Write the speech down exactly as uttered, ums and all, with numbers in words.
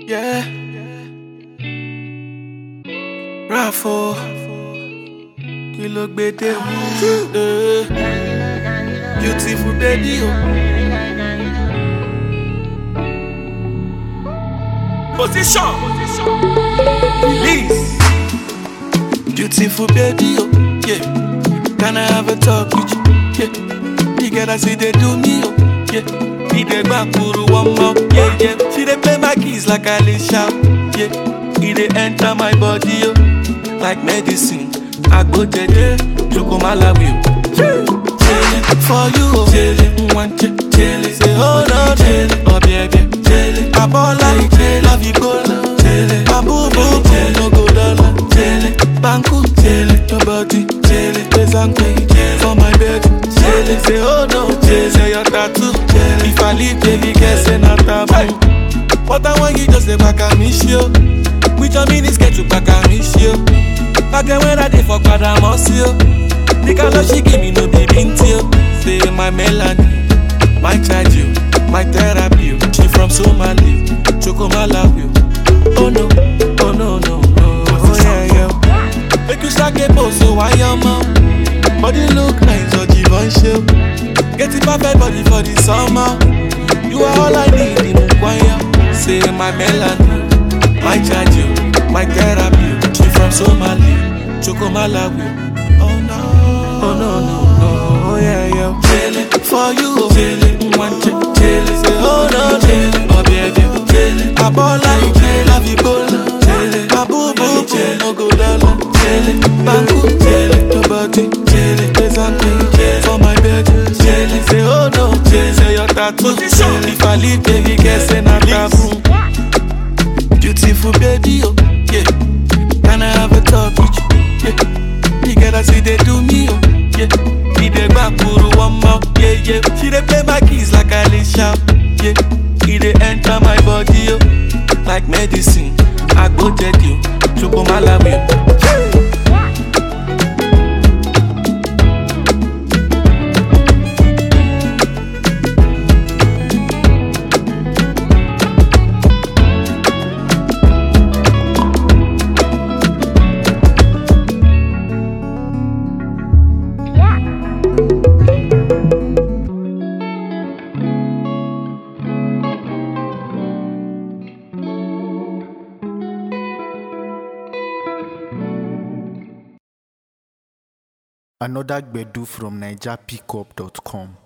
Yeah. Raffo. Kilo gbede woo. Eh. Beautiful baby. Oh. Position. Release. Beautiful baby. Oh. Yeah. Can I have a talk with you? Yeah. You gotta see they do me. Oh. Yeah. He dey back kuru one more. Yeah, yeah. She dey play my keys like Alicia. Yeah. He dey enter my body. Oh. Like medicine. I go jeje, Joko Malawi. Chillin' for you, oh. Chillin', want you, chillin'. Say hold on, chillin', oh baby, chillin'. I ball like chillin', love you go, chillin'. My boo boo boo, no go dollar, chillin'. Banku, chillin', your body, chillin'. There's something for my bed, chillin'. Say hold on, chillin', say your tattoo, chillin'. If I leave, baby, guess it's not taboo. But I want you just to back at me, show. With your minis, get you back at me, show. Back then when I did fuck bad, I must you. The color she give me no baby until. Say my melody, my charge you, my therapy. She from Somali, Joko Malawi. Oh no, oh no, no, no. Oh yeah, yeah. Make you start get both, so why your mom? Body look nice, or Giveon show. Get it perfect body for the summer. You are all I need in Mukwaya. Say my melody, my charge you, my therapy. She from Somali. Joko Malawi. Oh no, oh no, no, no, oh yeah, yeah. Chillin' for you, oh. Chillin', want you, chillin'. Say oh no, chillin', oh baby, chillin'. I ball like chillin', love you go, chillin'. My boo boo boo, no go dollar, chillin'. Banku, chillin', your body, chillin'. There's something for my bed, chillin'. Say oh no, chillin'. Say your tattoo, chillin'. If I leave, baby, guess it's not taboo. Beautiful baby, oh yeah. Can I have a talk with you? Yeah. You gotta see they do me, oh, yeah. He dey back kuru one more, yeah, yeah. She dey play my keys like Alicia, yeah. He dey enter my body, oh, like medicine. I go jeje, Joko Malawi. Yeah. Another Gbedu from Niger Pickup dot com.